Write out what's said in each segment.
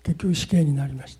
結局死刑になりました。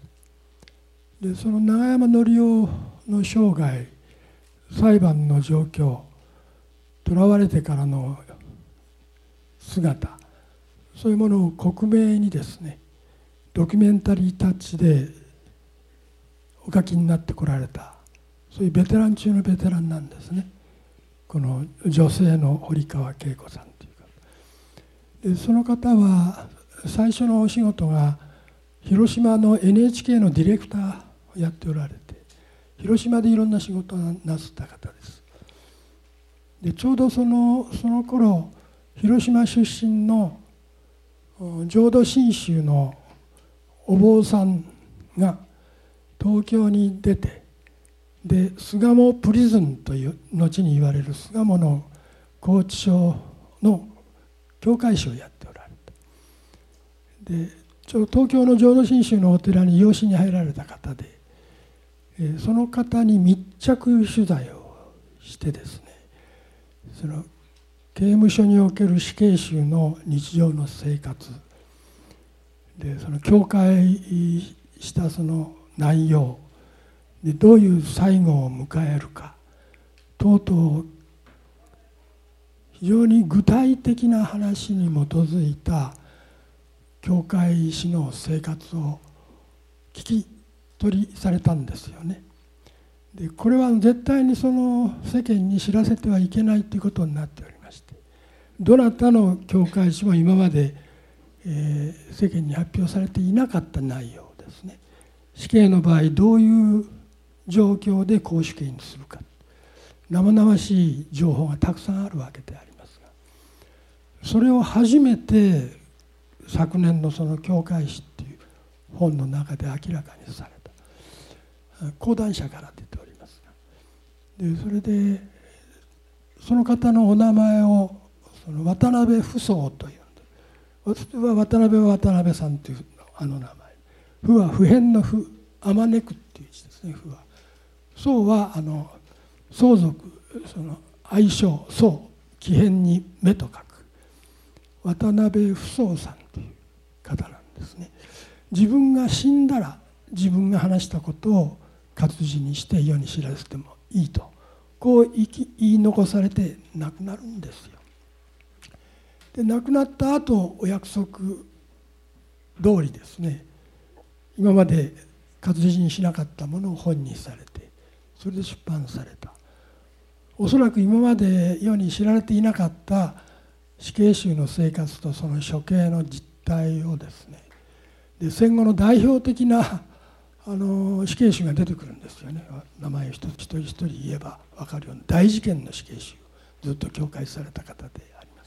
でその永山則夫の生涯、裁判の状況、囚われてからの姿、そういうものを克明にですね、ドキュメンタリータッチでお書きになってこられた、そういうベテラン中のベテランなんですね、この女性の堀川恵子さんというか。でその方は最初のお仕事が広島の NHK のディレクターをやっておられて、広島でいろんな仕事をなすった方です。でちょうどその頃、広島出身の浄土真宗のお坊さんが東京に出て、で巣鴨プリズンという後に言われる巣鴨の拘置所の教会士をやっておられた。で東京の浄土真宗のお寺に養子に入られた方で、その方に密着取材をしてですね、その刑務所における死刑囚の日常の生活で、その教会したその内容で、どういう最後を迎えるか等々、非常に具体的な話に基づいた教会史の生活を聞き取りされたんですよね。でこれは絶対にその世間に知らせてはいけないということになっておりまして、どなたの教会史も今まで、世間に発表されていなかった内容ですね。死刑の場合どういう状況で絞首刑にするか、生々しい情報がたくさんあるわけでありますが、それを初めて昨年のその教会史っていう本の中で明らかにされた講談社から出ておりますが、でそれでその方のお名前をその渡辺不相というんで、私は渡辺さんという名前、不は普遍の不、あまねくっていう字ですね。不は相は相続、その愛称、相、木偏に目と書く渡辺不相さんという方なんですね。自分が死んだら自分が話したことを活字にして世に知らせてもいいと、こう言い残されて亡くなるんですよ。で亡くなった後、お約束通りですね、今まで活字にしなかったものを本にされて、それで出版された。おそらく今まで世に知られていなかった死刑囚の生活とその処刑の実態をですね、で戦後の代表的な死刑囚が出てくるんですよね。名前を一人一人言えば分かるような大事件の死刑囚をずっと教戒された方であります。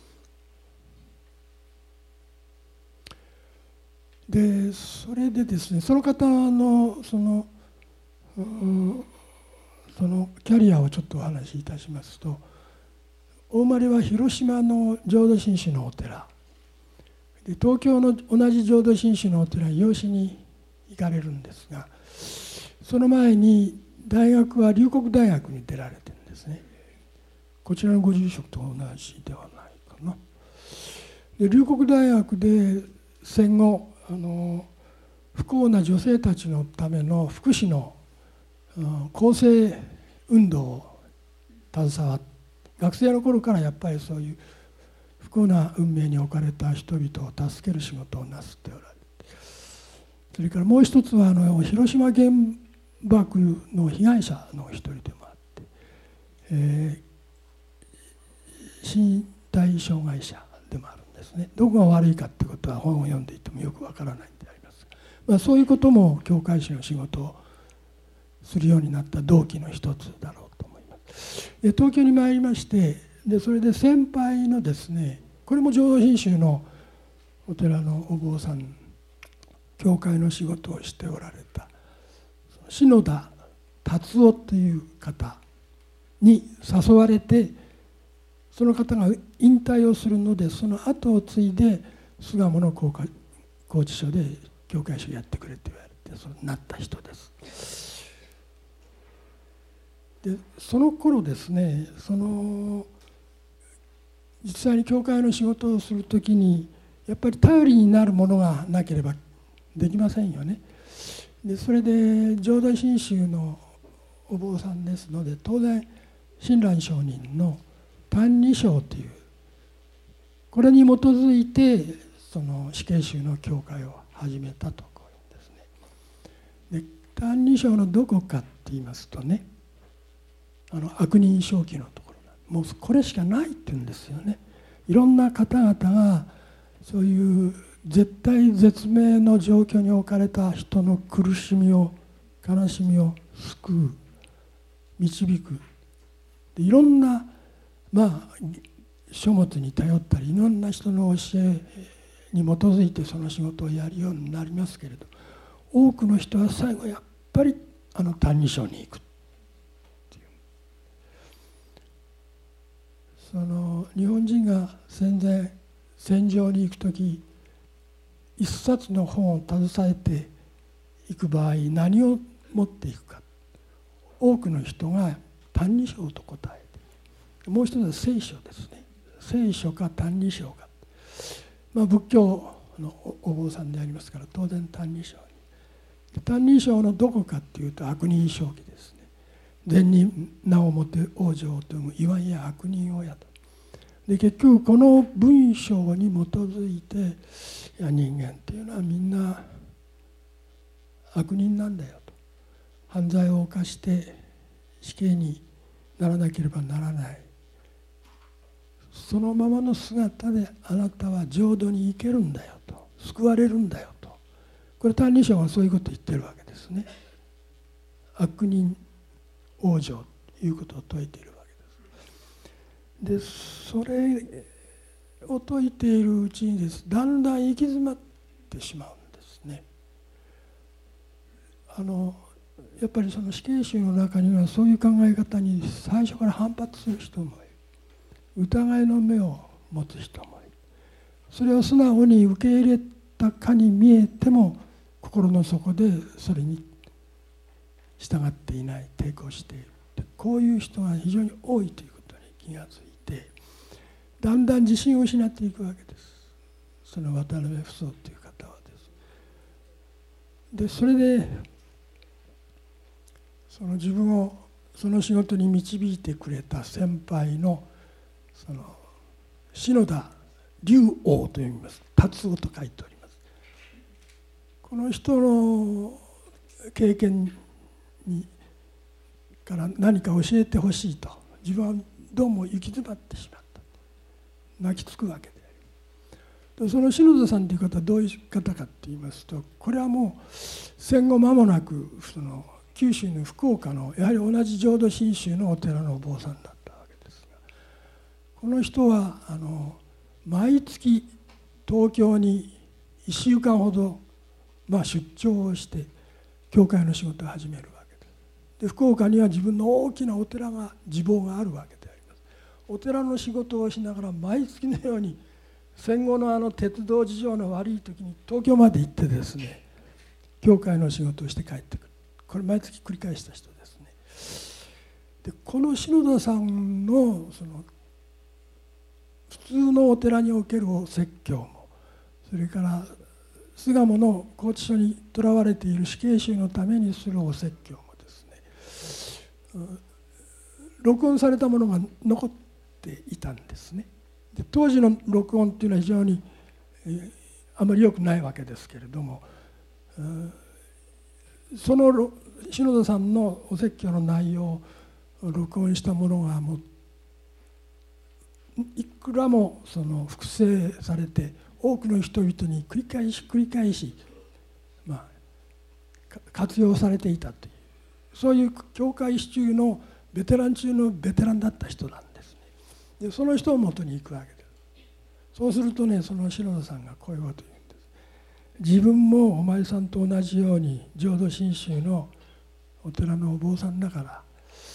でそれでですね、その方のそのキャリアをちょっとお話しいたしますと、お生まれは広島の浄土真宗のお寺で、東京の同じ浄土真宗のお寺に養子に行かれるんですが、その前に大学は龍谷大学に出られてるんですね。こちらのご住職と同じではないかな。で龍谷大学で戦後不幸な女性たちのための福祉の公正運動を携わって、学生の頃からやっぱりそういう不幸な運命に置かれた人々を助ける仕事をなすっておられて、それからもう一つは広島原爆の被害者の一人でもあって、身体障害者でもあるんですね。どこが悪いかってことは本を読んでいてもよくわからないんでありますが、そういうことも教会士の仕事をするようになった動機の一つだろうと思います。で東京に参りまして、でそれで先輩のですね、これも浄土真宗のお寺のお坊さん、教会の仕事をしておられた篠田達夫という方に誘われて、その方が引退をするので、その後を継いで巣鴨の拘置所で教会士をやってくれと言われて、そうなった人です。でその頃ですね、実際に教会の仕事をするときにやっぱり頼りになるものがなければできませんよね。でそれで浄土真宗のお坊さんですので、当然親鸞上人の「歎異抄」という、これに基づいてその死刑囚の教会を始めたとこういうんですね。で「歎異抄」のどこかって言いますとね、悪人正気のところがもうこれしかないって言うんですよね。いろんな方々がそういう絶対絶命の状況に置かれた人の苦しみを悲しみを救う、導く、でいろんな書物に頼ったりいろんな人の教えに基づいてその仕事をやるようになりますけれど、多くの人は最後やっぱり「歎異抄」に行くっていう。その日本人が戦場に行く時、一冊の本を携えていく場合何を持っていくか、多くの人が「歎異抄」と答えて、もう一つは聖書ですね。聖書か歎異抄か、仏教のお坊さんでありますから当然歎異抄に。歎異抄のどこかっていうと悪人正気ですね。善に名をもて往生をとむ言わんや悪人をやと。で結局この文章に基づいて、いや人間っていうのはみんな悪人なんだよと、犯罪を犯して死刑にならなければならない、そのままの姿であなたは浄土に行けるんだよと、救われるんだよと、これ「歎異抄」はそういうことを言ってるわけですね。悪人往生ということを説いているわけです。でそれを説いているうちにです、だんだん行き詰まってしまうんですね。やっぱりその死刑囚の中にはそういう考え方に最初から反発する人もいる、疑いの目を持つ人もいる。それを素直に受け入れたかに見えても心の底でそれに従っていない、抵抗している、こういう人が非常に多いということに気がついて、だんだん自信を失っていくわけです、その渡辺不相という方はです。でそれでその自分をその仕事に導いてくれた先輩のその篠田龍王と読みます。達夫と書いております。この人の経験にから何か教えてほしいと、自分はどうも行き詰まってしまった、泣きつくわけであります。その篠田さんという方はどういう方かといいますと、これはもう戦後間もなくその九州の福岡のやはり同じ浄土真宗のお寺のお坊さんだったわけですが、この人は毎月東京に1週間ほど出張をして教会の仕事を始めるわけです。で福岡には自分の大きなお寺が寺坊があるわけであります。お寺の仕事をしながら毎月のように戦後の鉄道事情の悪い時に東京まで行ってですね、教会の仕事をして帰ってくる。これ毎月繰り返した人ですね。でこの篠田さんのその普通のお寺におけるお説教も、それから巣鴨の拘置所にとらわれている死刑囚のためにするお説教もですね、録音されたものが残っていたんですね。で当時の録音っていうのは非常にあまり良くないわけですけれども、その篠田さんのお説教の内容を録音したものがもういくらもその複製されて多くの人々に繰り返し、活用されていたという、そういう教会史中のベテラン中のベテランだった人なんですね。でその人をもとに行くわけです。そうするとね、その篠田さんがこういうことを言うんです。自分もお前さんと同じように浄土真宗のお寺のお坊さんだから、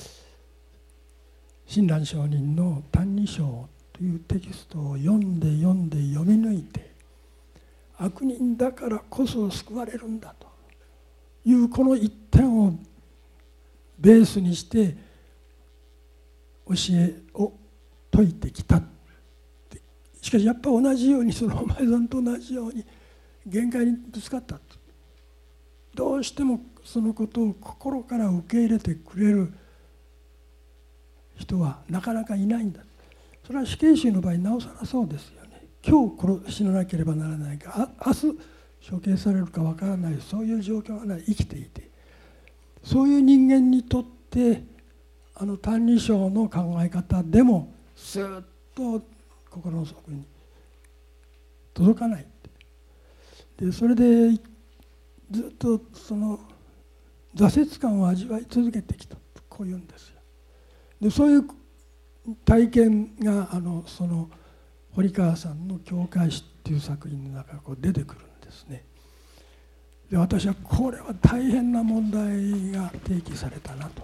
親鸞上人の「歎異抄」というテキストを読み抜いて、悪人だからこそ救われるんだというこの一点をベースにして教えを説いてきた。しかしやっぱ同じようにそのお前さんと同じように限界にぶつかったと。 どうしてもそのことを心から受け入れてくれる人はなかなかいないんだ。それは死刑囚の場合なおさらそうですよね。今日死ななければならないか、明日処刑されるかわからない、そういう状況がない、生きていて、そういう人間にとって「歎異抄」の考え方でもスーッと心の底に届かない。でそれでずっとその挫折感を味わい続けてきたとこう言うんですよ。でそういう体験がその堀川さんの「教会史」っていう作品の中からこう出てくるんですね。で私はこれは大変な問題が提起されたなと。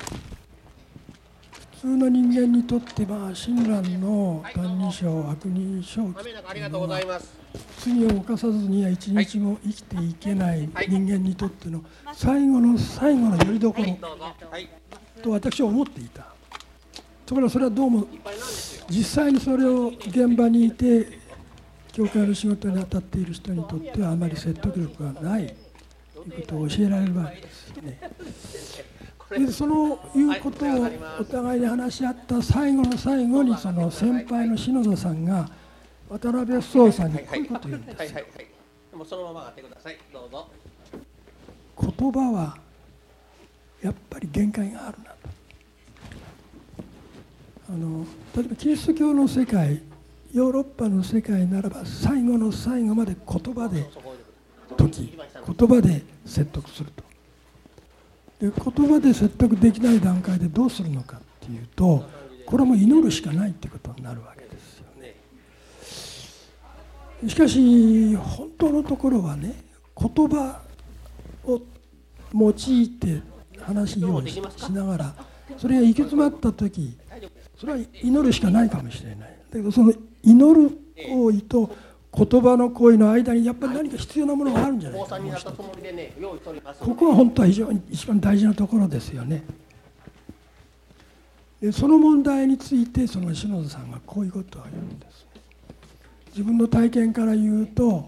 普通の人間にとって親鸞の「歎異抄」「悪人正気」っていうのは罪を犯さずには一日も生きていけない人間にとっての最後の最後のよりどころと私は思っていた。ところがそれはどうも実際にそれを現場にいて教会の仕事に当たっている人にとってはあまり説得力がないということを教えられるわけですよね。でそのいうことをお互いに話し合った最後の最後にその先輩の篠田さんが渡辺壮さんにこういうことを言うんですよ。言葉はやっぱり限界があるなと。例えばキリスト教の世界、ヨーロッパの世界ならば最後の最後まで言葉で説き、言葉で説得すると。で言葉で説得できない段階でどうするのかっていうと、これはもう祈るしかないっていうことになるわけですよね。しかし本当のところはね、言葉を用いて話をしながら、それが行き詰まった時、それは祈るしかないかもしれない。だけどその祈る行為と言葉の行為の間にやっぱり何か必要なものがあるんじゃないか。ここは本当は非常に一番大事なところですよね。でその問題についてその篠田さんがこういうことを言うんです。自分の体験から言うと、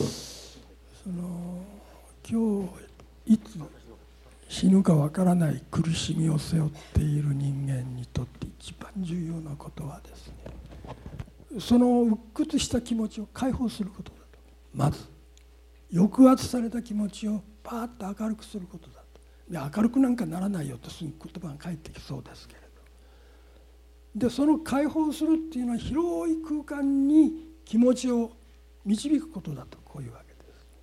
今日いつ死ぬかわからない苦しみを背負っている人間にとって一番重要なことはですね、その鬱屈した気持ちを解放することだと。まず抑圧された気持ちをパーッと明るくすることだと。で明るくなんかならないよとすぐ言葉が返ってきそうですけれど、でその解放するっていうのは広い空間に気持ちを導くことだと、こういうわけです。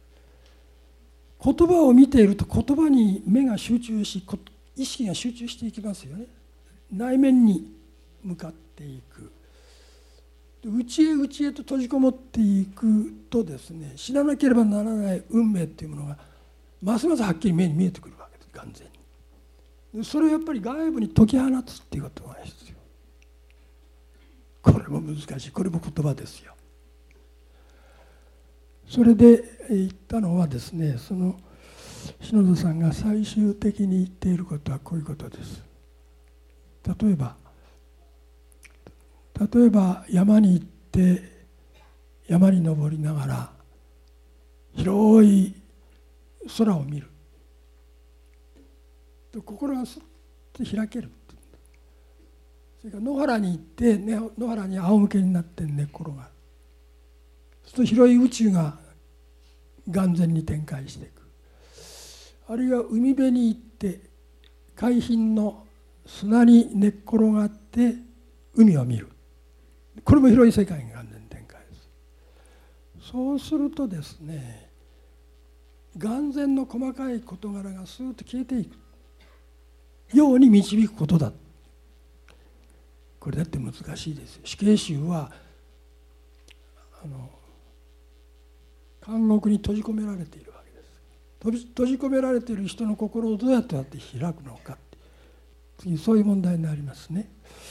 言葉を見ていると言葉に目が集中し、意識が集中していきますよね。内面に向かっていく。内へ内へと閉じこもっていくとですね、知らなければならない運命っていうものがますますはっきり目に見えてくるわけです。完全に。それをやっぱり外部に解き放つっていうことが必要。これも難しい。これも言葉ですよ。それで言ったのはですね、その篠田さんが最終的に言っていることはこういうことです。例えば山に行って山に登りながら広い空を見ると心がすっと開ける。それから野原に行って野原に仰向けになって寝っ転がる。そうすると広い宇宙が眼前に展開していく。あるいは海辺に行って海浜の砂に寝っ転がって海を見る。これも広い世界が眼前に展開です。そうするとですね、眼前の細かい事柄がスーッと消えていくように導くことだ。これだって難しいですよ。死刑囚は監獄に閉じ込められているわけです。閉じ込められている人の心をどうやって開くのかって、次そういう問題になりますね。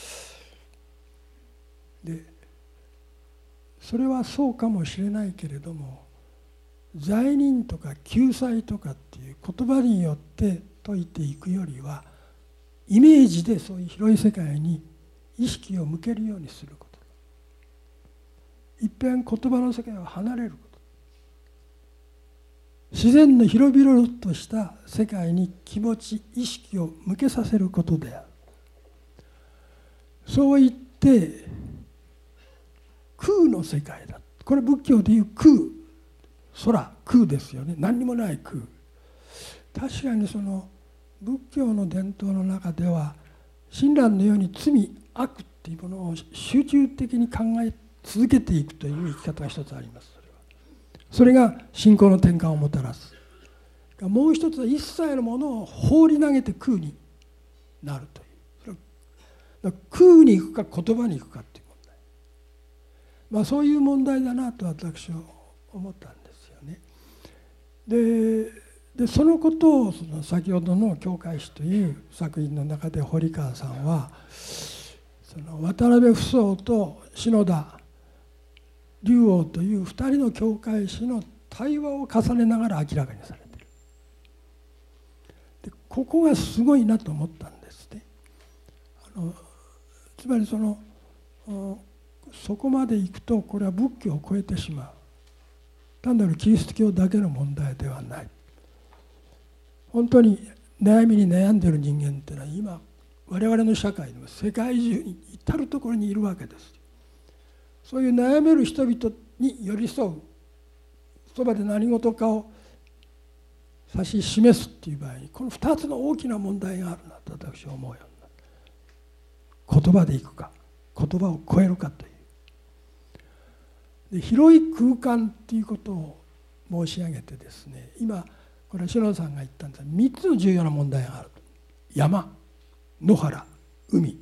でそれはそうかもしれないけれども、罪人とか救済とかっていう言葉によって説いていくよりは、イメージでそういう広い世界に意識を向けるようにすること、一遍言葉の世界を離れること、 自然の広々とした世界に気持ち意識を向けさせることである。そう言って空の世界だ。これ仏教でいう空、空ですよね。何にもない空。確かにその仏教の伝統の中では親鸞のように罪悪っていうものを集中的に考え続けていくという生き方が一つあります。それが信仰の転換をもたらす。もう一つは一切のものを放り投げて空になるという。空に行くか言葉に行くかっていう問題、そういう問題だなと私は思ったんですよね。でそのことをその先ほどの「教会史」という作品の中で堀川さんはその渡辺扶桑と篠田龍王という2人の教会史の対話を重ねながら明らかにされている。でここがすごいなと思ったんですね。つまりそこまでいくとこれは仏教を超えてしまう。単なるキリスト教だけの問題ではない。本当に悩みに悩んでいる人間っていうのは今我々の社会でも世界中に至る所にいるわけです。そういう悩める人々に寄り添う、そばで何事かを指し示すっていう場合にこの2つの大きな問題があるなと私は思うようになる。言葉でいくか言葉を超えるかという。で広い空間っていうことを申し上げてですね、今これは篠田さんが言ったんですが3つの重要な問題がある。山、野原、海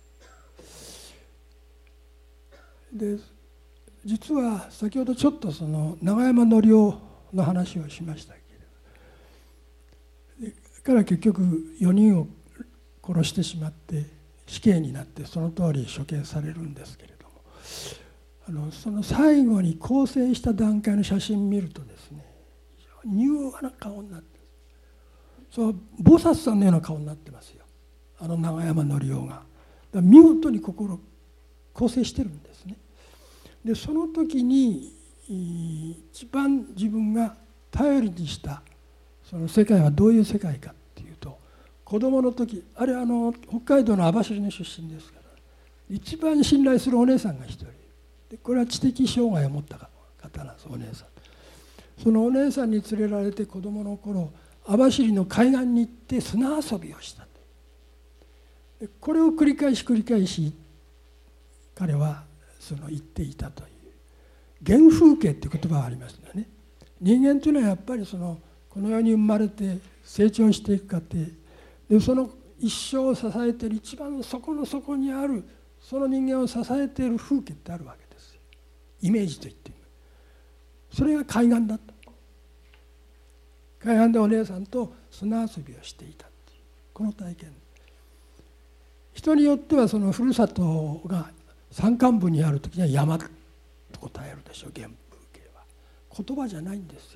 で、実は先ほどちょっとその永山則夫の話をしましたけれど、彼は結局4人を殺してしまって死刑になってその通り処刑されるんですけれども、その最後に更生した段階の写真を見るとですね、非常に柔和な顔になって、そう菩薩さんのような顔になってますよ、永山則夫が。だから見事に心構成してるんですね。でその時に一番自分が頼りにしたその世界はどういう世界かっていうと、子供の時、あれ北海道の網走の出身ですから、一番信頼するお姉さんが一人で、これは知的障害を持った方なんです。お姉さん、そのお姉さんに連れられて子供の頃網走の海岸に行って砂遊びをしたと。これを繰り返し彼は言っていたという原風景っていう言葉がありますよね。人間というのはやっぱりこの世に生まれて成長していく過程で、その一生を支えている一番底の底にあるその人間を支えている風景ってあるわけですよ。イメージと言っている。それが海岸だった。海岸でお姉さんと砂遊びをしていたっていうこの体験。人によってはそのふるさとが山間部にある時には山と答えるでしょう。原風景は言葉じゃないんですよ。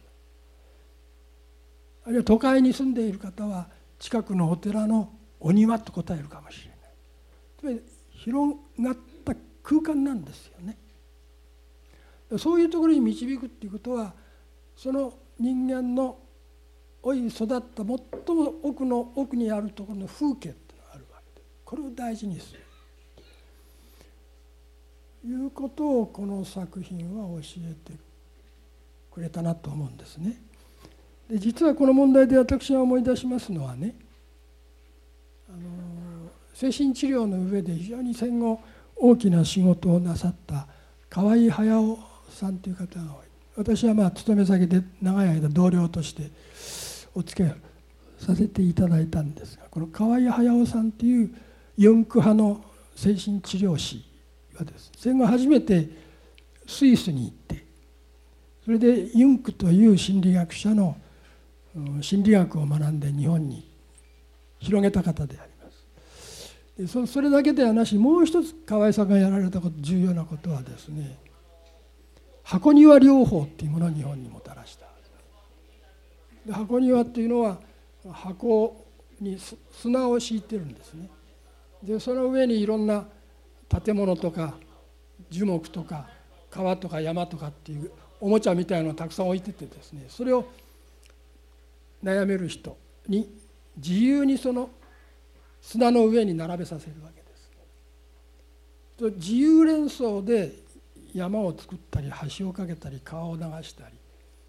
あるいは都会に住んでいる方は近くのお寺のお庭と答えるかもしれない。つまり広がった空間なんですよね。そういうところに導くっていうことは、その人間の老い育った最も奥にあるところの風景っていうのがあるわけで、これを大事にするということをこの作品は教えてくれたなと思うんですね。で実はこの問題で私が思い出しますのはね、精神治療の上で非常に戦後大きな仕事をなさった河合隼さんという方が多い。私は勤め先で長い間同僚としてお付き合いさせていただいたんですが、この河合隼さんというユンク派の精神治療師がですね、戦後初めてスイスに行って、それでユンクという心理学者の心理学を学んで日本に広げた方であります。でそれだけではなし、もう一つ河合さんがやられた重要なことはですね、箱庭療法っていうものを日本にもたらした。で箱庭っていうのは箱に砂を敷いてるんですね。でその上にいろんな建物とか樹木とか川とか山とかっていうおもちゃみたいなのをたくさん置いててですね、それを悩める人に自由にその砂の上に並べさせるわけです。自由連想で山を作ったり橋を架けたり川を流したり、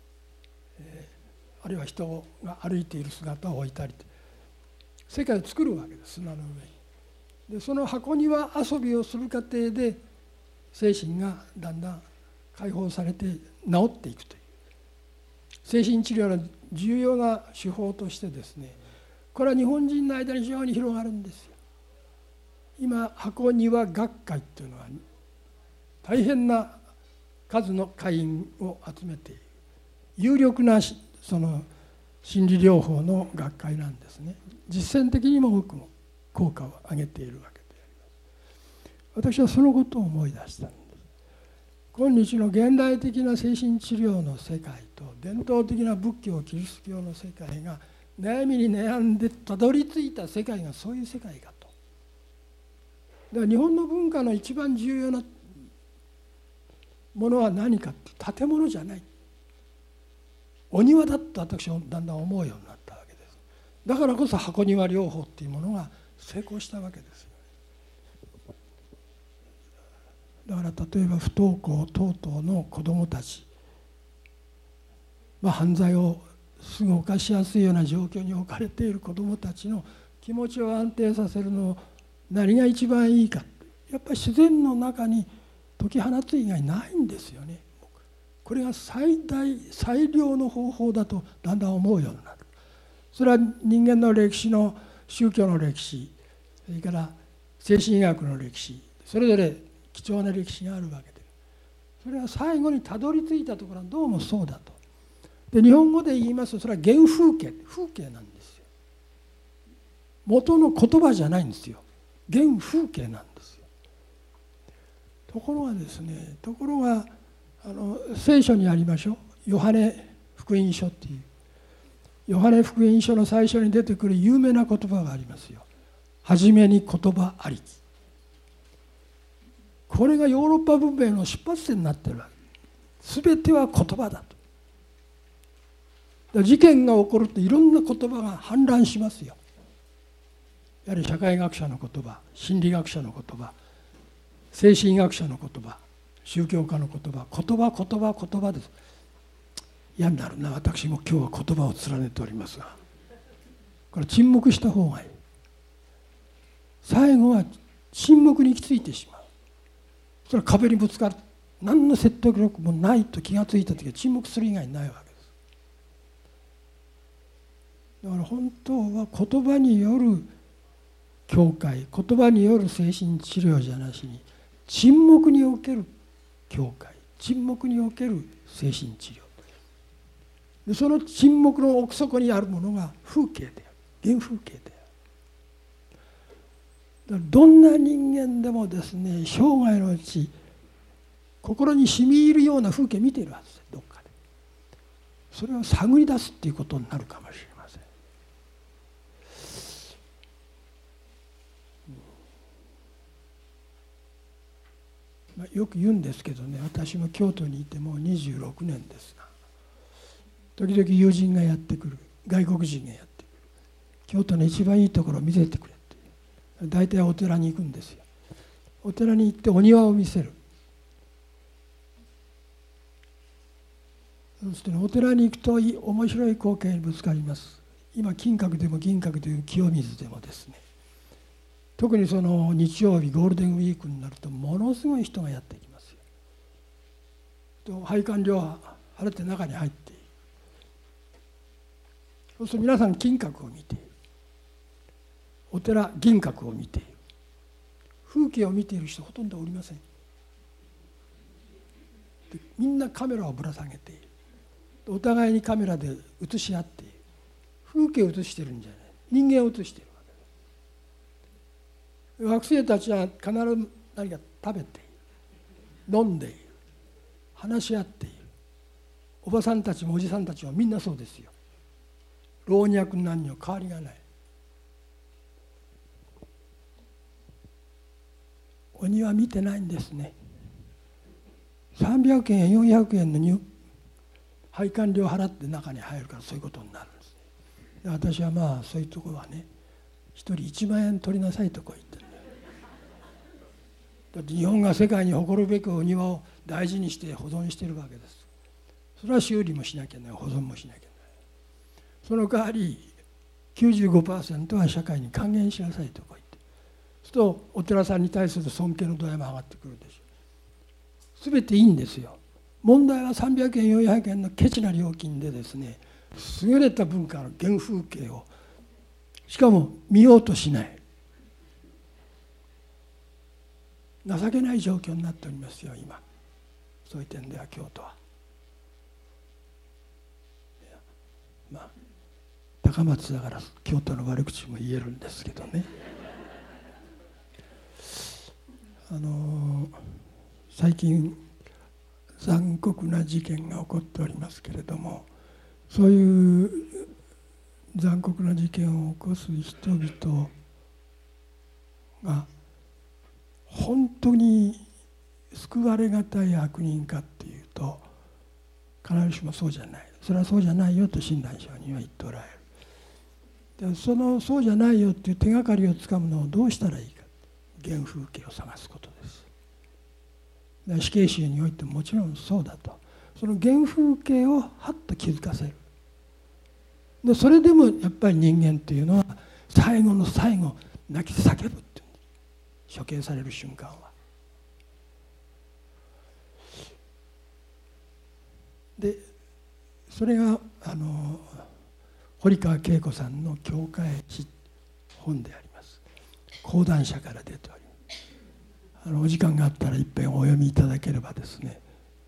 あるいは人が歩いている姿を置いたりと世界を作るわけです、砂の上に。でその箱庭遊びをする過程で精神がだんだん解放されて治っていくという精神治療の重要な手法としてですね、これは日本人の間に非常に広がるんですよ。今箱庭学会というのは大変な数の会員を集めている有力なその心理療法の学会なんですね。実践的にも多くの効果を上げているわけであります。私はそのことを思い出したんです。今日の現代的な精神治療の世界と伝統的な仏教キリスト教の世界が悩みに悩んでたどり着いた世界がそういう世界かと。だから日本の文化の一番重要なものは何かって建物じゃない、お庭だと私はだんだん思うようになったわけです。だからこそ箱庭療法っていうものが成功したわけですよ。だから例えば不登校等々の子どもたち、犯罪をすぐ犯しやすいような状況に置かれている子どもたちの気持ちを安定させるの何が一番いいか、やっぱり自然の中に解き放つ以外ないんですよね。これが最良の方法だとだんだん思うようになる。それは人間の歴史の宗教の歴史、それから精神医学の歴史、それぞれ貴重な歴史があるわけで、それは最後にたどり着いたところはどうもそうだと。で日本語で言いますとそれは原風景なんですよ。元の言葉じゃないんですよ。原風景なんですよ。ところがですね、聖書にありましょう、ヨハネ福音書っていうヨハネ福音書の最初に出てくる有名な言葉がありますよ。はじめに言葉ありき。これがヨーロッパ文明の出発点になっているわけ。全ては言葉だと。事件が起こるといろんな言葉が氾濫しますよ。やはり社会学者の言葉、心理学者の言葉、精神医学者の言葉、宗教家の言葉です。嫌になるな、私も今日は言葉を連ねておりますが、これ沈黙した方がいい。最後は沈黙に行き着いてしまう。それは壁にぶつかる、何の説得力もないと気がついた時は沈黙する以外ないわけです。だから本当は言葉による教会、言葉による精神治療じゃなしに沈黙における教会、沈黙における精神治療で、その沈黙の奥底にあるものが風景である、原風景である。だからどんな人間でもですね、生涯のうち心に染み入るような風景見ているはずです、どっかで。それを探り出すっていうことになるかもしれません。よく言うんですけどね、私も京都にいてもう26年ですが、時々友人がやってくる、外国人がやってくる、京都の一番いいところを見せてくれって、大体お寺に行くんですよ。お寺に行ってお庭を見せる。そしてお寺に行くと面白い光景にぶつかります。今金閣でも銀閣でも清水でもですね、特にその日曜日ゴールデンウィークになるとものすごい人がやってきますよ。拝観料は払って中に入っている。そうすると皆さん金閣を見ている、お寺銀閣を見ている、風景を見ている人ほとんどおりません。でみんなカメラをぶら下げている。お互いにカメラで写し合っている。風景を写してるんじゃない、人間を写しているわけです。学生たちは必ず何か食べている、飲んでいる、話し合っている。おばさんたちもおじさんたちもみんなそうですよ。老若男女変わりがない。お庭見てないんですね。300円や400円の拝観料払って中に入るからそういうことになるんですね。 で私はまあそういうところはね、一人1万円取りなさいとこう言ってるんだよ。だって日本が世界に誇るべきお庭を大事にして保存してるわけです。それは修理もしなきゃいけない、保存もしなきゃいけない。その代わり 95% は社会に還元しなさいとこう言って、そうするとお寺さんに対する尊敬の度合いも上がってくるでしょう。全ていいんですよ。問題は300円400円のケチな料金でですね、優れた文化の原風景をしかも見ようとしない、情けない状況になっておりますよ今。そういう点では京都はまあ高松だから京都の悪口も言えるんですけどね。最近残酷な事件が起こっておりますけれども、そういう残酷な事件を起こす人々が本当に救われがたい悪人かっていうと必ずしもそうじゃない。それはそうじゃないよと親鸞上人は言っておられる。でそうじゃないよっていう手がかりをつかむのをどうしたらいいか、原風景を探すことです。死刑囚においてももちろんそうだと、その原風景をはっと気づかせる。でそれでもやっぱり人間っていうのは最後の最後泣き叫ぶっていうんです。処刑される瞬間は。でそれが堀川恵子さんの教会史本であります。講談社から出ております。お時間があったら一遍お読みいただければですね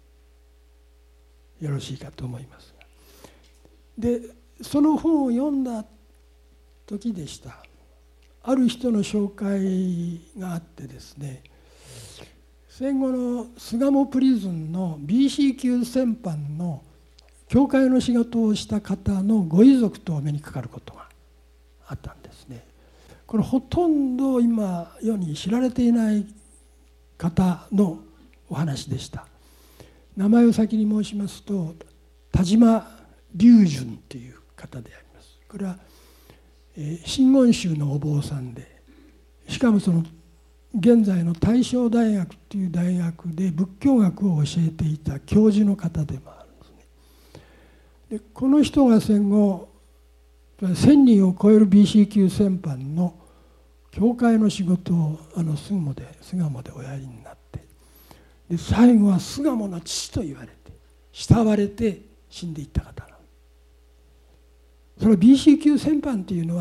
よろしいかと思いますが、でその本を読んだ時でした。ある人の紹介があってですね、戦後の巣鴨プリズンの BC 級戦犯の教会の仕事をした方のご遺族とお目にかかることがあったんですね。これほとんど今世に知られていない方のお話でした。名前を先に申しますと田島隆順という方であります。これは真言宗のお坊さんで、しかもその現在の大正大学という大学で仏教学を教えていた教授の方でもあるんですね。でこの人が戦後1000人を超える BC 級戦犯の教会の仕事を巣鴨でおやりになって、で最後は巣鴨の父と言われて慕われて死んでいった方なの。それは BC 級戦犯というのは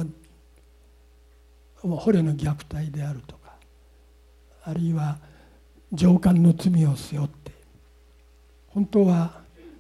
捕虜の虐待であるとか、あるいは上官の罪を背負って本当は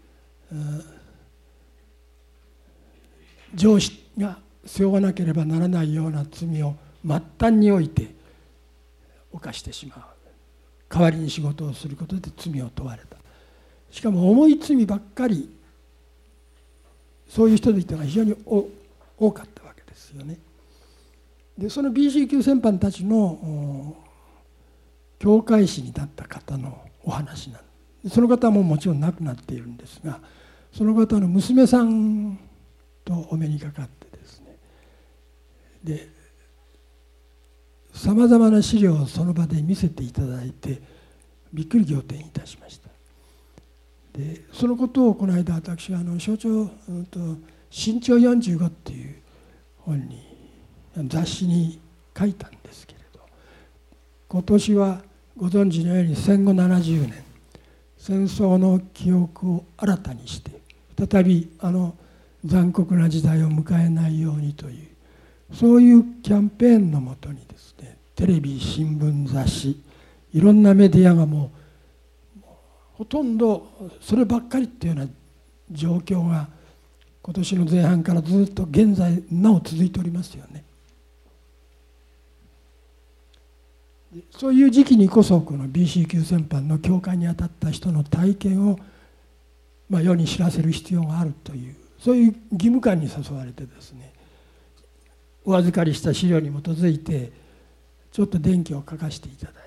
上司が背負わなければならないような罪を末端において犯してしまう。代わりに仕事をすることで罪を問われた。しかも重い罪ばっかり、そういう人々が非常に多かったわけですよね。でその BC 級戦犯たちの教会士になった方のお話なんです。その方ももちろん亡くなっているんですが、その方の娘さんとお目にかかってですね、でさまざまな資料をその場で見せていただいてびっくり仰天いたしました。でそのことをこの間私が象徴新潮45っていう本に雑誌に書いたんですけれど、今年はご存知のように戦後70年戦争の記憶を新たにして再び残酷な時代を迎えないようにという、そういうキャンペーンのもとにですね、テレビ新聞雑誌いろんなメディアがもうほとんどそればっかりっていうような状況が今年の前半からずっと現在なお続いておりますよね。そういう時期にこそこの BC 級戦犯の教会に当たった人の体験を世に知らせる必要があるという、そういう義務感に誘われてですね、お預かりした資料に基づいてちょっと電気を書かせていただい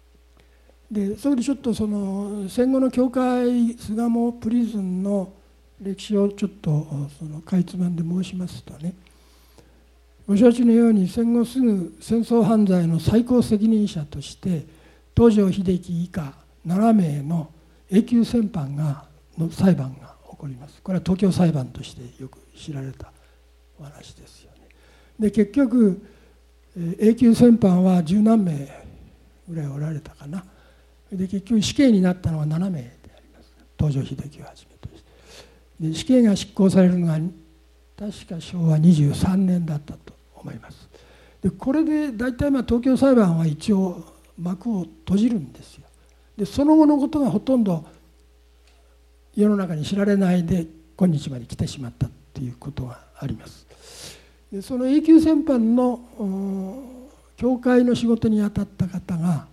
た。でそれでちょっとその戦後の教会巣鴨プリズンの歴史をちょっとかいつまんで申しますとね、ご承知のように戦後すぐ戦争犯罪の最高責任者として東条英機以下7名の永久戦犯の裁判が起こります。これは東京裁判としてよく知られたお話ですよね。で結局永久戦犯は十何名ぐらいおられたかな。で結局死刑になったのは7名であります。東条英機をはじめとしてで死刑が執行されるのが確か昭和23年だったと思います。でこれで大体東京裁判は一応幕を閉じるんですよ。でその後のことがほとんど世の中に知られないで今日まで来てしまったっていうことがあります。でその永久戦犯の教会の仕事に当たった方が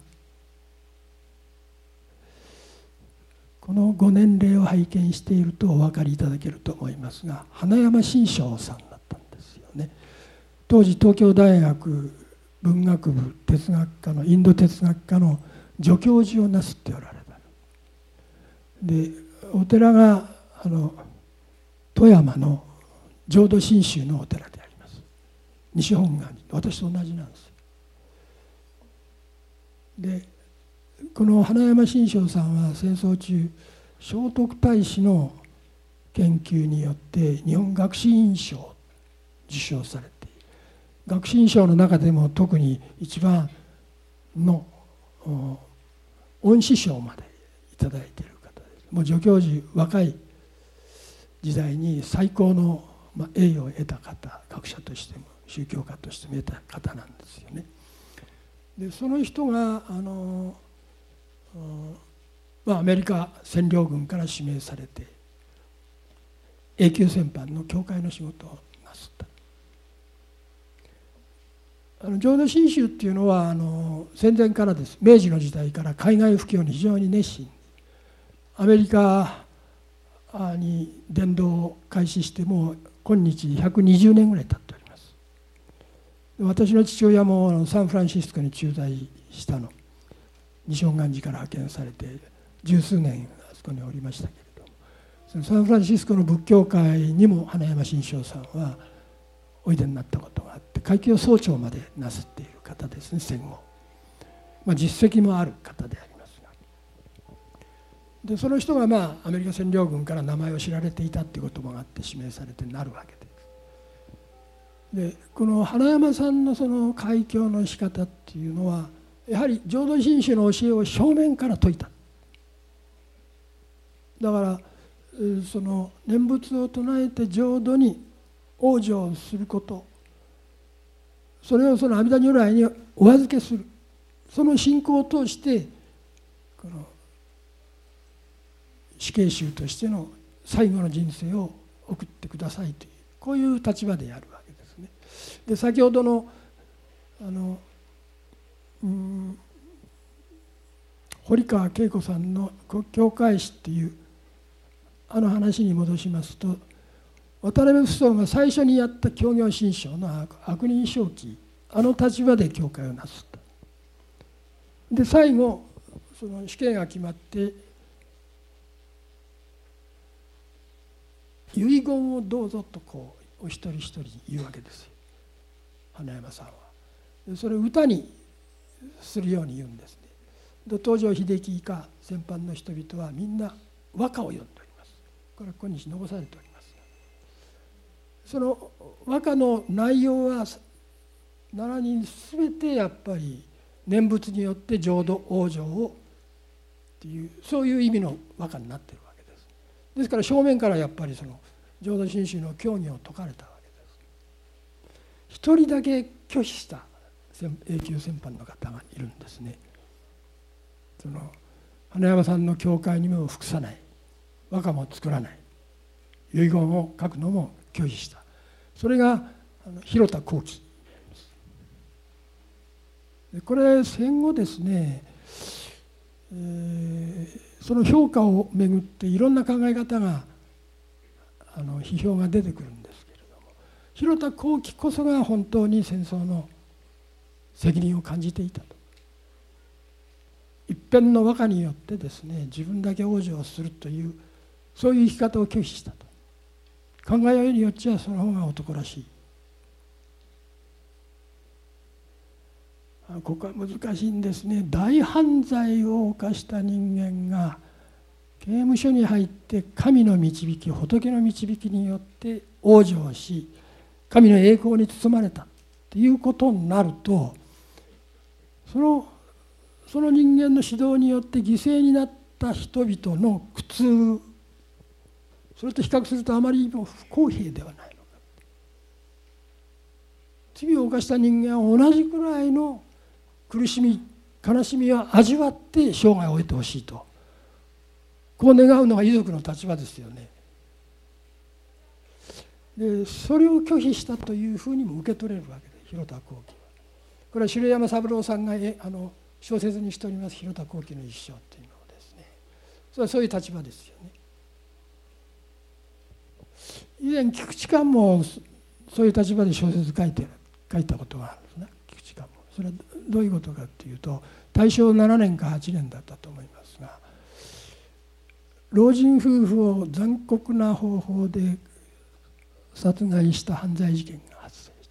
このご年齢を拝見しているとお分かりいただけると思いますが、花山新章さんだったんですよね。当時東京大学文学部哲学科のインド哲学科の助教授をなすっておられた。でお寺が富山の浄土真宗のお寺であります。西本願寺、私と同じなんですよ。でこの花山新章さんは戦争中聖徳太子の研究によって日本学士院賞を受賞されている。学士院賞の中でも特に一番の恩賜賞までいただいている方です。もう助教授若い時代に最高の栄誉を得た方、学者としても宗教家としても得た方なんですよね。でその人がアメリカ占領軍から指名されて永久戦犯の教会の仕事をなすった。浄土真宗っていうのは戦前からです。明治の時代から海外布教に非常に熱心。アメリカに伝道を開始しても今日120年ぐらい経っております。私の父親もサンフランシスコに駐在したの。西本願寺から派遣されて十数年あそこにおりましたけれども、そのサンフランシスコの仏教会にも花山新章さんはおいでになったことがあって、会計総長までなさっている方ですね、戦後。実績もある方でありますが、でその人がアメリカ占領軍から名前を知られていたっていうこともあって指名されてなるわけで、でこの花山さんのその開教の仕方っていうのはやはり浄土真宗の教えを正面から説いた。だからその念仏を唱えて浄土に往生すること、それをその阿弥陀如来にお預けする、その信仰を通してこの死刑囚としての最後の人生を送ってくださいという、こういう立場でやるわけですね。で先ほどの堀川恵子さんの教会史っていう話に戻しますと、渡辺扶桑が最初にやった教行信証の悪人正気、立場で教会をなすった。で最後その死刑が決まって遺言をどうぞとお一人一人言うわけですよ、花山さんは。でそれを歌にするように言うんですね。で東条英機以下戦犯の人々はみんな和歌を読んでおります。これは今日残されております。その和歌の内容は7人全てやっぱり念仏によって浄土往生をっていう、そういう意味の和歌になっているわけです。ですから正面からやっぱりその浄土真宗の教義を説かれたわけです。一人だけ拒否した永久戦犯の方がいるんですね。その花山さんの教会にも服さない、和歌も作らない、遺言を書くのも拒否した。それが広田光輝で、これ戦後ですね、その評価をめぐっていろんな考え方が批評が出てくるんですけれども、広田光輝こそが本当に戦争の責任を感じていたと。一辺の和歌によってですね、自分だけ往生するというそういう生き方を拒否したと。 考えようによっちゃその方が男らしい。ここは難しいんですね。大犯罪を犯した人間が刑務所に入って神の導き、仏の導きによって往生し、神の栄光に包まれたということになると、その人間の指導によって犠牲になった人々の苦痛、それと比較するとあまりにも不公平ではないのか。罪を犯した人間は同じくらいの苦しみ、悲しみを味わって生涯を終えてほしいと、こう願うのが遺族の立場ですよね。でそれを拒否したというふうにも受け取れるわけで、広田幸喜は。これは城山三郎さんが小説にしております広田幸喜の一生というのをですね、それはそういう立場ですよね。以前菊池寛もそういう立場で小説書いたことがあるんですね。菊池寛もそれはどういうことかというと、大正7年か8年だったと思いますが、老人夫婦を残酷な方法で殺害した犯罪事件が発生して、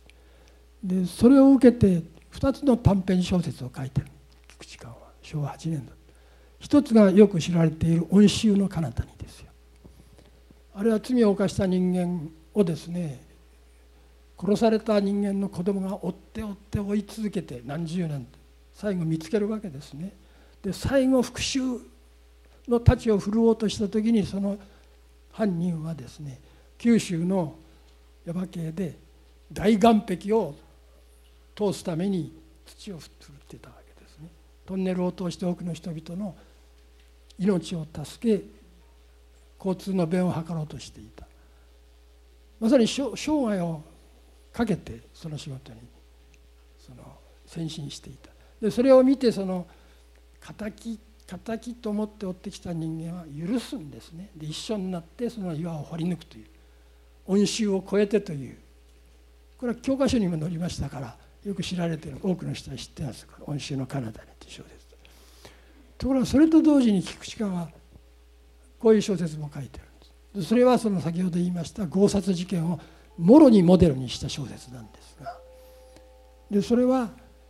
でそれを受けて2つの短編小説を書いてる菊池寛は昭和8年だった。一つがよく知られている「恩衆の彼方に」ですよ。あれは罪を犯した人間をですね、殺された人間の子供が追って追い続けて何十年、最後見つけるわけですね。で最後復讐の太刀を振るおうとした時に、その犯人はですね、九州の耶馬渓で大岩壁を通すために土を振っていたわけですね。トンネルを通して多くの人々の命を助け、交通の便を図ろうとしていた。まさに生涯をかけてその仕事に専心していた。でそれを見て、その敵と思って追ってきた人間は許すんですね。で一緒になってその岩を掘り抜くという、恩衆を超えてという、これは教科書にも載りましたからよく知られている、多くの人は知ってます。恩衆の彼方にという小説。ところがそれと同時に菊池寛はこういう小説も書いてるんです。それはその先ほど言いました強殺事件をもろにモデルにした小説なんですが、でそれは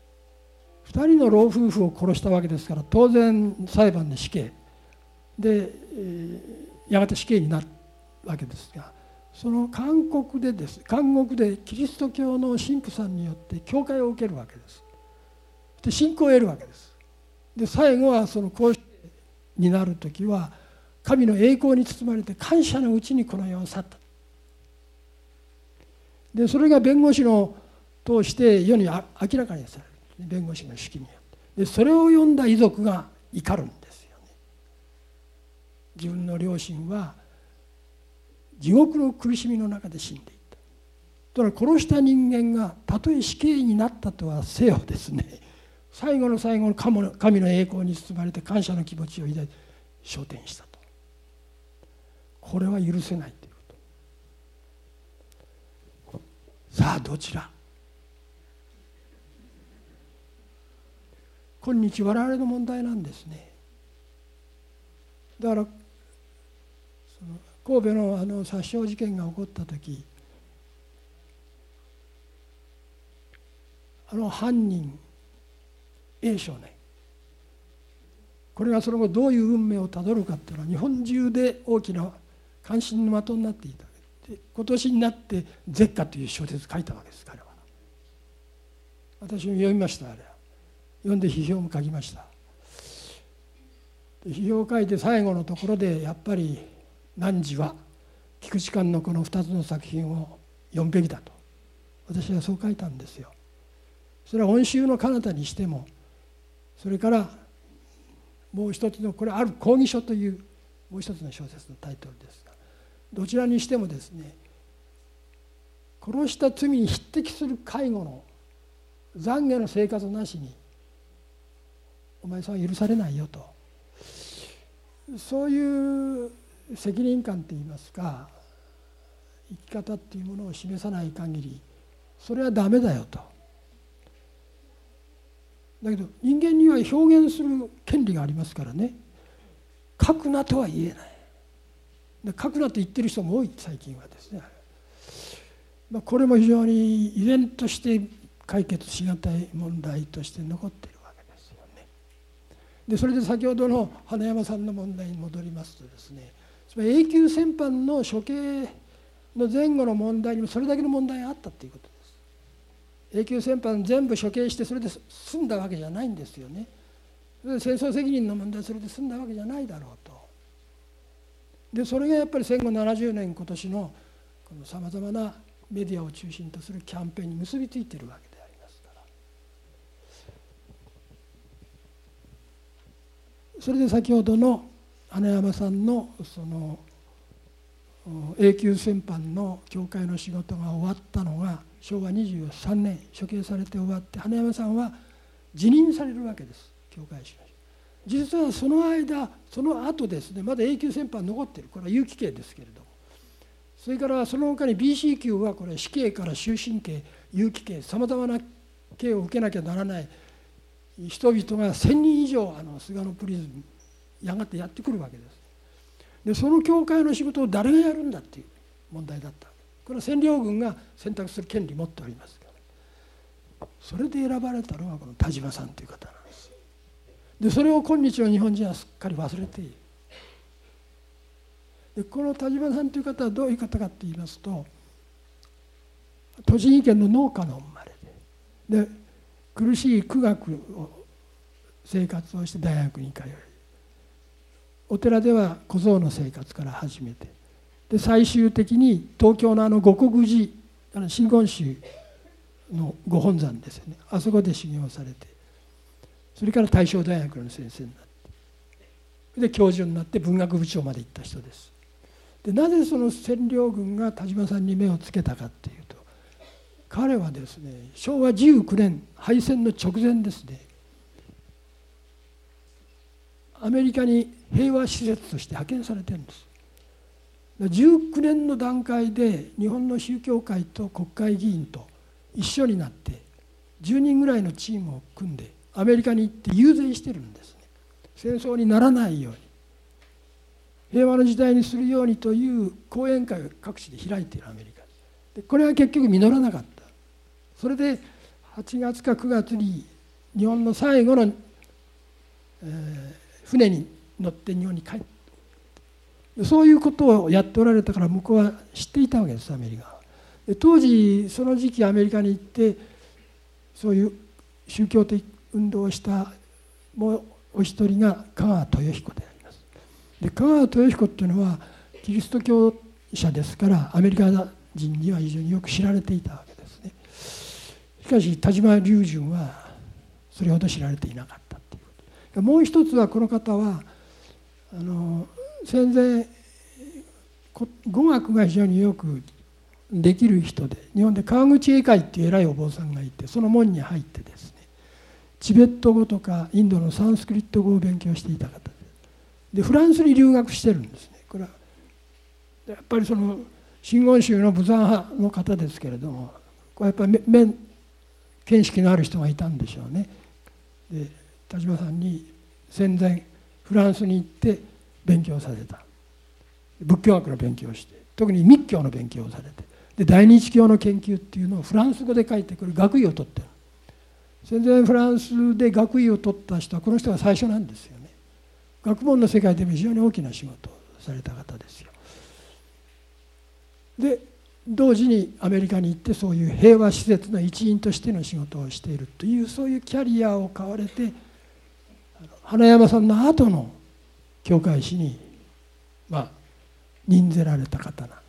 2人の老夫婦を殺したわけですから、当然裁判で死刑で、やがて死刑になるわけですが、その監獄でキリスト教の神父さんによって教会を受けるわけです。で信仰を得るわけです。で最後はその皇帝になる時は神の栄光に包まれて感謝のうちにこの世を去った。でそれが弁護士の通して世に明らかにされる。弁護士の指揮によって。でそれを読んだ遺族が怒るんですよね。自分の両親は地獄の苦しみの中で死んでいった。だから殺した人間がたとえ死刑になったとはせよですね、最後の最後の神の栄光に包まれて感謝の気持ちを抱いて昇天したと。これは許せないということ。さあどちら。今日我々の問題なんですね。だから神戸の殺傷事件が起こった時、犯人 A 少年、これがその後どういう運命をたどるかっていうのは日本中で大きな関心の的になっていた。で今年になって「絶歌」という小説書いたわけです、彼は。私も読みました。あれは読んで批評も書きました。批評を書いて最後のところでやっぱり汝は菊池寛のこの2つの作品を読むべきだと私はそう書いたんですよ。それは恩衆の彼方にしても、それからもう一つのこれある講義書というもう一つの小説のタイトルですが、どちらにしてもですね、殺した罪に匹敵する介護の懺悔の生活なしにお前さんは許されないよと、そういう責任感といいますか生き方っていうものを示さない限りそれはダメだよと。だけど人間には表現する権利がありますからね、書くなとは言えない。 で書くなと言ってる人も多い最近はですね。これも非常に依然として解決しがたい問題として残っているわけですよね。でそれで先ほどの花山さんの問題に戻りますとですね、つまり永久戦犯の処刑の前後の問題にもそれだけの問題があったということです。永久戦犯全部処刑してそれで済んだわけじゃないんですよね。戦争責任の問題それで済んだわけじゃないだろうと。でそれがやっぱり戦後70年今年のさまざまなメディアを中心とするキャンペーンに結びついているわけでありますから、それで先ほどの花山さんのその永久戦犯の教会の仕事が終わったのが昭和23年処刑されて終わって、花山さんは辞任されるわけです、教会司の。実はその間その後ですね、まだ永久戦犯残っている、これは有期刑ですけれども、それからその他に BC 級はこれ死刑から終身刑、有期刑、さまざまな刑を受けなきゃならない人々が1000人以上菅野プリズンやがてやってくるわけです。でその教会の仕事を誰がやるんだっていう問題だった。これは占領軍が選択する権利を持っておりますから、それで選ばれたのがこの田島さんという方なんです。でそれを今日の日本人はすっかり忘れている。でこの田島さんという方はどういう方かと言いますと、栃木県の農家の生まれで、苦しい苦学を生活をして大学に通い、お寺では小僧の生活から始めて、で最終的に東京の護国寺真言宗のご本山ですよね、あそこで修行されて、それから大正大学の先生になって、で教授になって文学部長まで行った人です。でなぜその占領軍が田島さんに目をつけたかっていうと、彼はですね昭和19年敗戦の直前ですね、アメリカに平和施設として派遣されてるんです。19年の段階で日本の宗教界と国会議員と一緒になって10人ぐらいのチームを組んでアメリカに行って遊説してるんですね。戦争にならないように、平和の時代にするようにという講演会を各地で開いているアメリカで、これは結局実らなかった。それで8月か9月に日本の最後の、船に乗って日本に帰って、そういうことをやっておられたから向こうは知っていたわけです、アメリカは。で当時その時期アメリカに行ってそういう宗教的運動をしたもうお一人が香川豊彦であります。で香川豊彦っていうのはキリスト教者ですからアメリカ人には非常によく知られていたわけですね。しかし田島隆順はそれほど知られていなかったっていうこと。もう一つはこの方は戦前語学が非常によくできる人で、日本で川口英会っていう偉いお坊さんがいて、その門に入ってですねチベット語とかインドのサンスクリット語を勉強していた方で、フランスに留学してるんですね。これはやっぱりその真言宗の武山派の方ですけれども、これやっぱり見識のある人がいたんでしょうね。で田島さんに戦前フランスに行って勉強された、仏教学の勉強をして、特に密教の勉強をされて、で大日教の研究っていうのをフランス語で書いてくる学位を取ってる。戦前フランスで学位を取った人はこの人が最初なんですよね。学問の世界でも非常に大きな仕事をされた方ですよ。で同時にアメリカに行ってそういう平和施設の一員としての仕事をしているという、そういうキャリアを買われて、花山さんの後の教会士に任ぜられた方なん。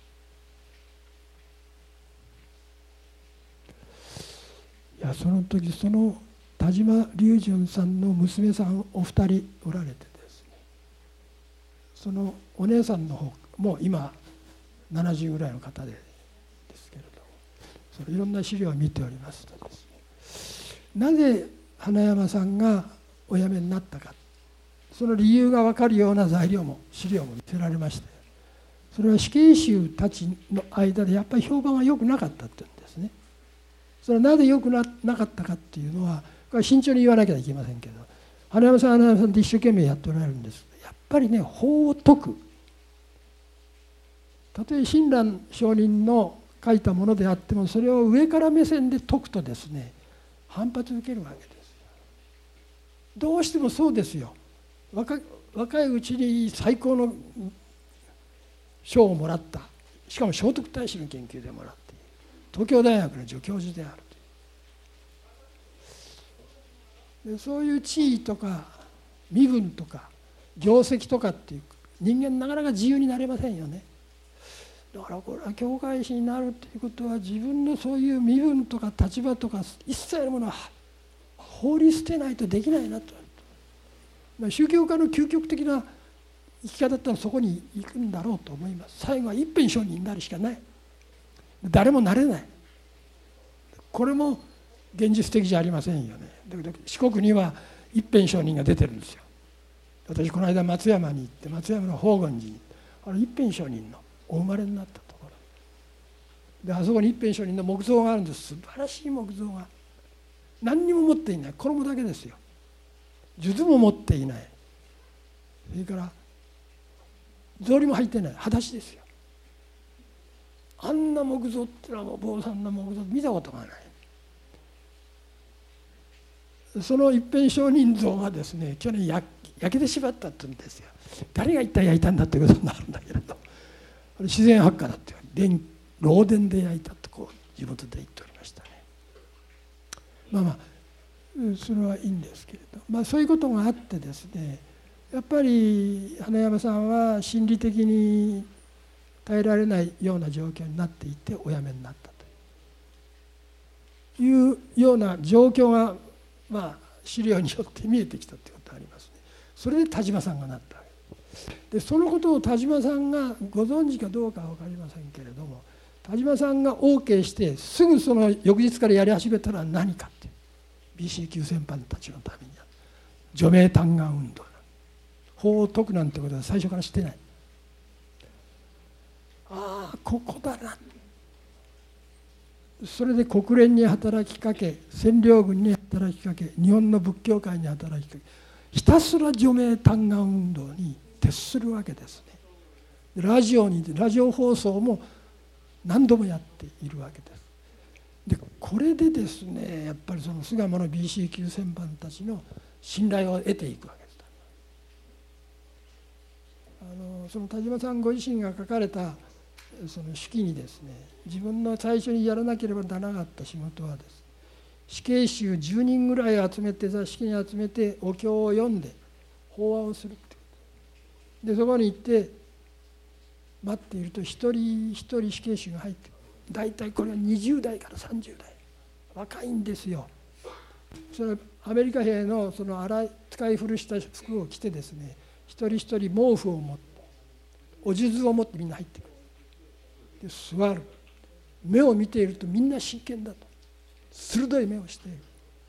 いやその時その田島隆順さんの娘さんお二人おられてですね、そのお姉さんの方も今70ぐらいの方ですけれども、そのいろんな資料を見ておりますとですね、なぜ花山さんがお辞めになったか、その理由が分かるような材料も資料も見せられまして、それは死刑囚たちの間でやっぱり評判は良くなかったっていうんですね。それはなぜ良くなかったかっていうのはこれは慎重に言わなきゃいけませんけど、花山さんって一生懸命やっておられるんです。やっぱりね法を説く、 たとえ親鸞上人の書いたものであっても、それを上から目線で説くとですね、反発を受けるわけです。どうしてもそうですよ。若いうちに最高の賞をもらった、しかも聖徳太子の研究でもらっている、東京大学の助教授であるという。でそういう地位とか身分とか業績とかっていう、人間なかなか自由になれませんよね。だからこれは教会士になるということは、自分のそういう身分とか立場とか一切のものは放り捨てないとできないなと。宗教家の究極的な生き方ってのはそこに行くんだろうと思います。最後は一辺上人になるしかない。誰もなれない。これも現実的じゃありませんよね。だけど四国には一辺上人が出てるんですよ。私この間松山に行って、松山の法厳寺に、あれ一辺上人のお生まれになったところで、あそこに一辺上人の木像があるんです。素晴らしい木像が。何にも持っていない、衣だけですよ。数珠も持っていない。それから草履も履いてない、裸足ですよ。あんな木像ってのはもう坊さんの木像見たことがない。その一辺上人像がですね、去年焼けてしまったって言うんですよ。誰が一体焼いたんだってことになるんだけれど、自然発火だって漏電で焼いたとこう地元で言っておりましたね。まあそれはいいんですけれど、そういうことがあってですね、やっぱり花山さんは心理的に耐えられないような状況になっていてお辞めになったというような状況が資料によって見えてきたということがありますね。それで田島さんがなったわけで、そのことを田島さんがご存知かどうかは分かりませんけれども、田島さんが OK してすぐその翌日からやり始めたら何かっていう、 BC 級戦犯たちのために除名嘆願運動、法を解くなんてことは最初からしてない。ああここだな。それで国連に働きかけ、占領軍に働きかけ、日本の仏教界に働きかけ、ひたすら除名嘆願運動に徹するわけですね。ラジオ放送も何度もやっているわけです。でこれでですね、やっぱりその巣鴨の BC 級戦犯たちの信頼を得ていくわけです。その田島さんご自身が書かれたその手記にですね、自分の最初にやらなければならなかった仕事はです、死刑囚10人ぐらい集めて、座敷に集めてお経を読んで法話をするってで、そこに行って待っていると一人一人死刑囚が入ってくる。大体これは20代から30代、若いんですよ。それはアメリカ兵のその使い古した服を着てですね、一人一人毛布を持ってお数珠を持ってみんな入ってくる。で座る。目を見ているとみんな真剣だと、鋭い目をしている。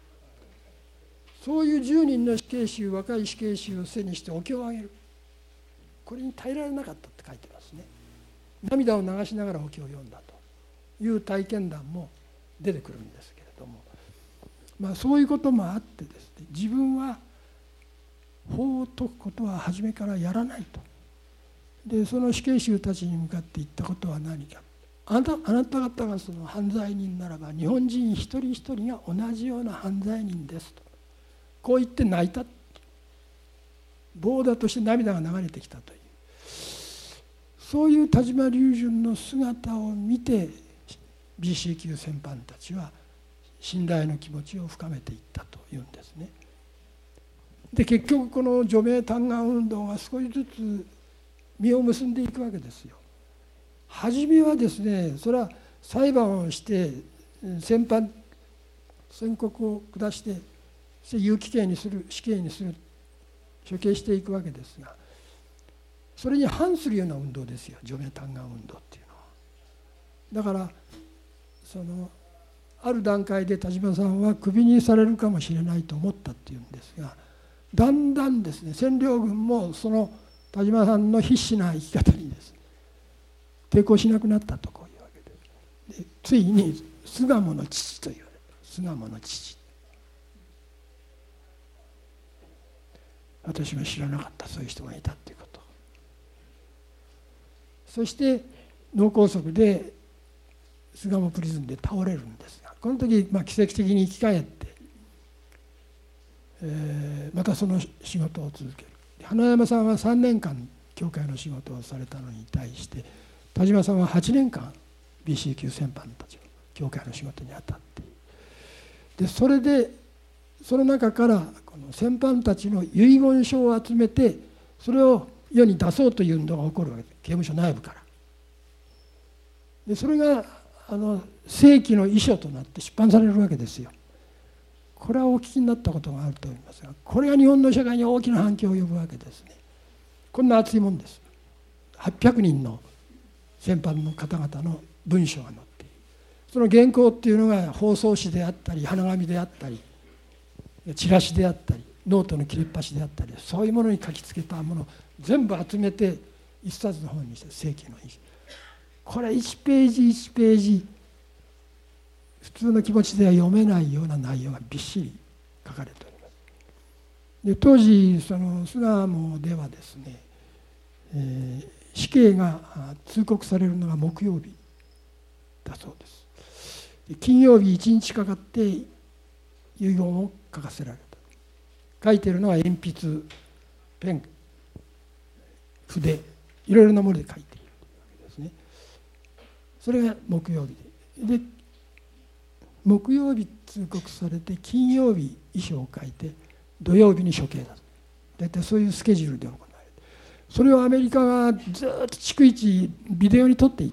そういう10人の死刑囚、若い死刑囚を背にしてお経をあげる。これに耐えられなかったって書いてますね。涙を流しながらお経を読んだという体験談も出てくるんですけれども、そういうこともあってですね、自分は法を解くことは初めからやらないと。でその死刑囚たちに向かって言ったことは何か。あなた方がその犯罪人ならば、日本人一人一人が同じような犯罪人ですと、こう言って泣いた。ボーダーとして涙が流れてきたという、そういう田島龍順の姿を見て BC 級戦犯たちは信頼の気持ちを深めていったというんですね。で結局この除名嘆願運動が少しずつ実を結んでいくわけですよ。初めはですね、それは裁判をして宣告を下して、有期刑にする、死刑にする、処刑していくわけですが、それに反するような運動ですよ、除名嘆願運動っていうのは。だからそのある段階で田島さんはクビにされるかもしれないと思ったっていうんですが、だんだんですね、占領軍もその田島さんの必死な生き方にですね抵抗しなくなったとこういうわけで、ついに巣鴨の父と言われる。巣鴨の父、私は知らなかった、そういう人がいたっていうこと。そして脳梗塞で巣鴨プリズンで倒れるんですが、この時、奇跡的に生き返って、またその仕事を続ける。花山さんは3年間教会の仕事をされたのに対して、田島さんは8年間 BC 級戦犯たちの教会の仕事に当たっている。でそれでその中からこの戦犯たちの遺言書を集めて、それを世に出そうという運動が起こるわけです、刑務所内部から。でそれが世紀の遺書となって出版されるわけですよ。これはお聞きになったことがあると思いますが、これが日本の社会に大きな反響を呼ぶわけですね。こんな熱いもんです。800人の戦犯の方々の文章が載っている。その原稿っていうのが包装紙であったり、花紙であったり、チラシであったり、ノートの切れっ端であったり、そういうものに書きつけたものを全部集めて一冊の本にして、世紀の遺書。これ1ページ1ページ、普通の気持ちでは読めないような内容がびっしり書かれております。で当時その巣鴨ではですね、死刑が通告されるのが木曜日だそうです。金曜日1日かかって遺言を書かせられた。書いてるのは鉛筆、ペン、筆、いろいろなもので書いているわけですね。それが木曜日で、木曜日通告されて、金曜日遺書を書いて、土曜日に処刑だと。大体そういうスケジュールで行われて、それをアメリカがずっと逐一ビデオに撮っていって、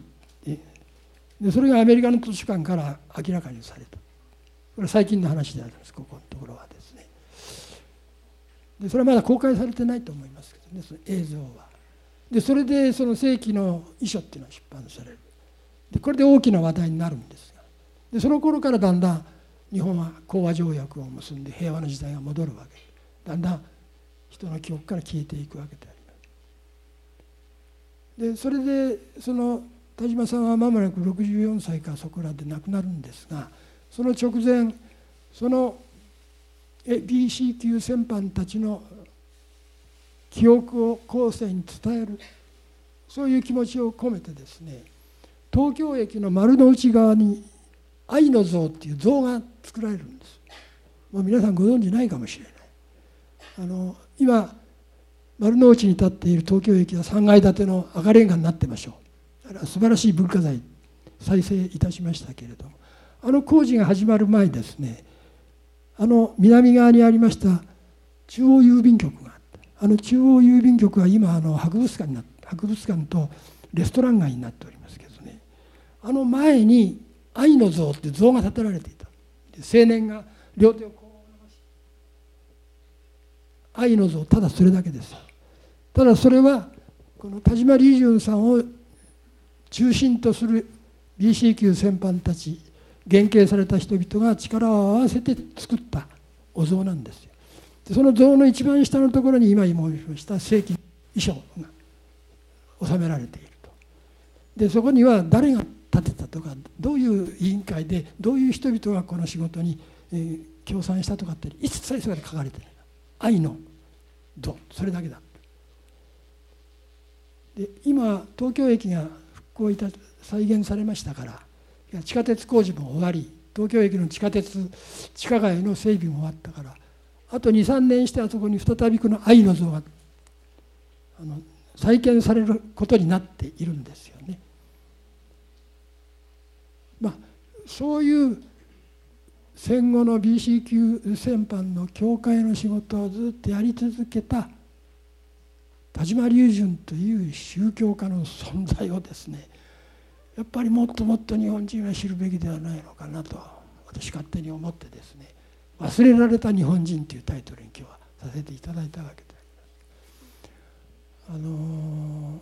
でそれがアメリカの図書館から明らかにされた。これは最近の話であります。ここのところはですね。でそれはまだ公開されてないと思いますけどね、その映像は。でそれでその世紀の遺書っていうのが出版される。でこれで大きな話題になるんですが、でその頃からだんだん日本は講和条約を結んで平和の時代が戻るわけで、だんだん人の記憶から消えていくわけであります。でそれでその田島さんは間もなく64歳かそこらで亡くなるんですが、その直前、その BC 級戦犯たちの記憶を後世に伝える、そういう気持ちを込めてですね、東京駅の丸の内側に愛の像っていう像が作られるんです。もう皆さんご存じないかもしれない。今丸の内に立っている東京駅は3階建ての赤レンガになってましょう。あれは素晴らしい文化財再生いたしましたけれども、工事が始まる前ですね、南側にありました中央郵便局があった。中央郵便局は今博物館とレストラン街になっておりますけどね、前に愛の像って像が建てられていた。青年が両手をこう伸ばし、愛の像、ただそれだけです。ただそれはこの田島利潤さんを中心とする BC 級戦犯たち、減刑された人々が力を合わせて作ったお像なんですよ。でその像の一番下のところに今申しました世紀遺書が収められていると。でそこには誰が建てたとか、どういう委員会でどういう人々がこの仕事に協賛したとかって一切それで書かれてない。愛の像、それだけだ。で今東京駅が復興再現されましたから、地下鉄工事も終わり、東京駅の地下街の整備も終わったから、あと 2,3 年してあそこに再びこの愛の像が再建されることになっているんですよね。そういう戦後の BC 級戦犯の教会の仕事をずっとやり続けた田島隆順という宗教家の存在をですね、やっぱりもっともっと日本人は知るべきではないのかなと私勝手に思ってですね、忘れられた日本人というタイトルに今日はさせていただいたわけであります。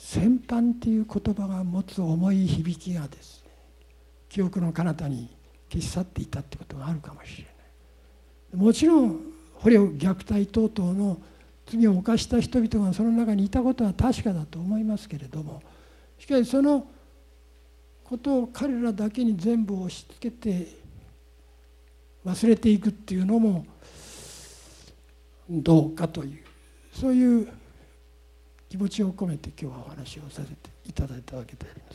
戦犯っていう言葉が持つ重い響きがですね、記憶の彼方に消し去っていたってことがあるかもしれない。もちろん捕虜虐待等々の罪を犯した人々がその中にいたことは確かだと思いますけれども、しかしそのことを彼らだけに全部押し付けて忘れていくっていうのもどうかという、そういう気持ちを込めて今日はお話をさせていただいたわけであります。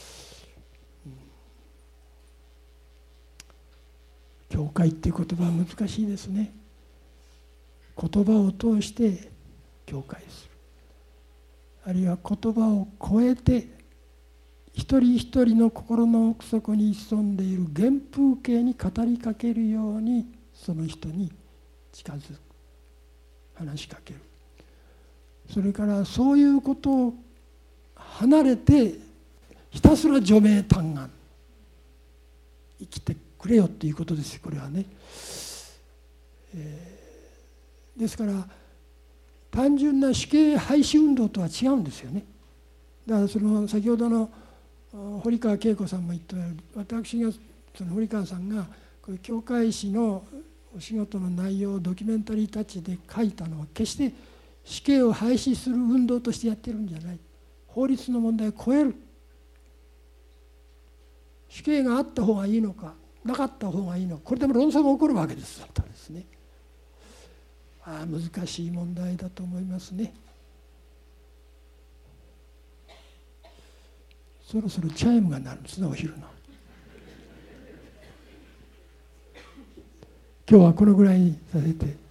教会っていう言葉は難しいですね。言葉を通して教会する、あるいは言葉を超えて一人一人の心の奥底に潜んでいる原風景に語りかけるようにその人に近づく、話しかける。それからそういうことを離れてひたすら除名嘆願、生きてくれよっていうことですよ、これはね。ですから単純な死刑廃止運動とは違うんですよね。だからその先ほどの堀川恵子さんも言ったように、私がその堀川さんがこれ教会史のお仕事の内容をドキュメンタリータッチで書いたのは決して死刑を廃止する運動としてやってるんじゃない。法律の問題を超える。死刑があった方がいいのかなかった方がいいのか、これでも論争が起こるわけですね。難しい問題だと思いますね。そろそろチャイムが鳴るんですね、お昼の。今日はこのぐらいにさせて